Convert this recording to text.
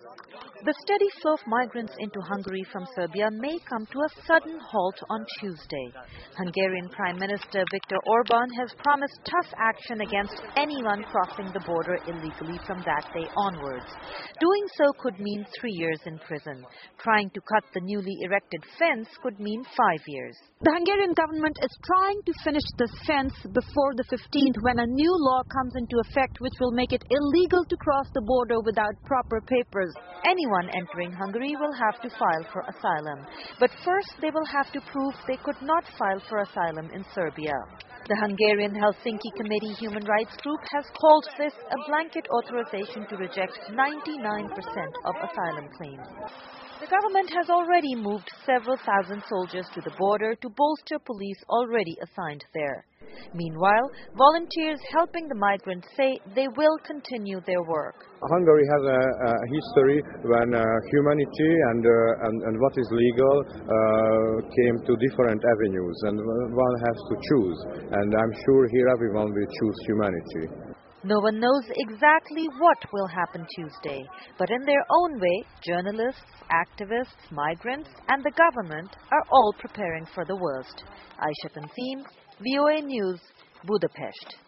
The steady flow of migrants into Hungary from Serbia may come to a sudden halt on Tuesday. Hungarian Prime Minister Viktor Orban has promised tough action against anyone crossing the border illegally from that day onwards. Doing so could mean 3 years in prison. Trying to cut the newly erected fence could mean 5 years. The Hungarian government is trying to finish this fence before the 15th, when a new law comes into effect which will make it illegal to cross the border without proper papers. Anyone entering Hungary will have to file for asylum. But first they will have to prove they could not file for asylum in Serbia. The Hungarian Helsinki Committee Human Rights Group has called this a blanket authorization to reject 99% of asylum claims. The government has already moved several thousand soldiers to the border to bolster police already assigned there. Meanwhile, volunteers helping the migrants say they will continue their work. Hungary has a history when humanity and what is legal came to different avenues, and one has to choose. And I'm sure here everyone will choose humanity. No one knows exactly what will happen Tuesday, but in their own way, journalists, activists, migrants, and the government are all preparing for the worst. Aisha Tansim, VOA News, Budapest.